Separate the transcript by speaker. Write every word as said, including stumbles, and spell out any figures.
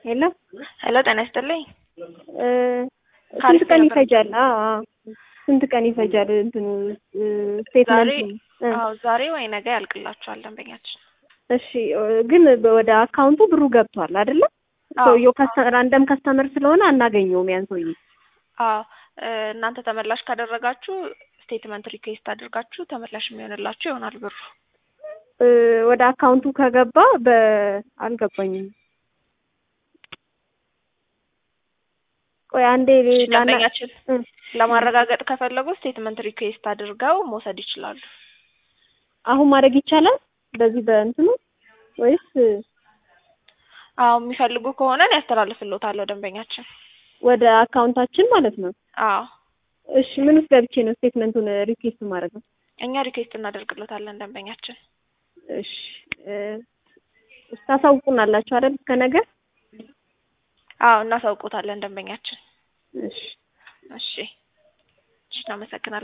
Speaker 1: ሄሎ
Speaker 2: ሄሎ ጤና ይስጥልኝ።
Speaker 1: እ ስንት ቀን ይፈጃል? አዎ አዎ ስንት ቀን ይፈጃል? እንትኑ ስቴትመንት
Speaker 2: አዎ ዛሬ ወይ ነገ ያልቅላችኋል ደንበኛችን።
Speaker 1: እሺ ግን ወደ አካውንቱ ብሩ ገብቷል አይደለ? ሰውየው ራንደም ከስተመር ስለሆነ አናገኘውም ያን ሰውዬ።
Speaker 2: አዎ እናንተ ተመላሽ ካደረጋችሁ ስቴትመንት ሪኩዌስት አድርጋችሁ ተመላሽ የሚሆንላችሁ ይሆናል ብሩ።
Speaker 1: እ ወደ አካውንቱ ከገባ በአልገባኝም። ቆይ አንዴ
Speaker 2: ደንበኛችን ለማረጋገጥ ከፈለጉ ስቴትመንት ሪኩዌስት አድርገው መውሰድ ይችላሉ።
Speaker 1: አሁን ማድረግ ይቻላል በዚህ በእንትኑ ወይስ?
Speaker 2: አዎ የሚፈልጉ ከሆነ ያስተላልፍልዎታል ደንበኛችን
Speaker 1: ወደ አካውንታችን ማለት ነው።
Speaker 2: አዎ
Speaker 1: እሺ ምን ውስጥ ገብቼ ነው ስቴትመንቱን ሪኩዌስት ማድረግ ነው?
Speaker 2: እኛ ሪኩዌስት እናደርግልዎታለን ደንበኛችን።
Speaker 1: እሺ እ ታሳውቁናላችሁ አይደል እስከ ነገ?
Speaker 2: አዎ እናሳውቅዎታለን ደንበኛችን።
Speaker 1: እሺ
Speaker 2: እሺ እሺ እናመሰግናለን።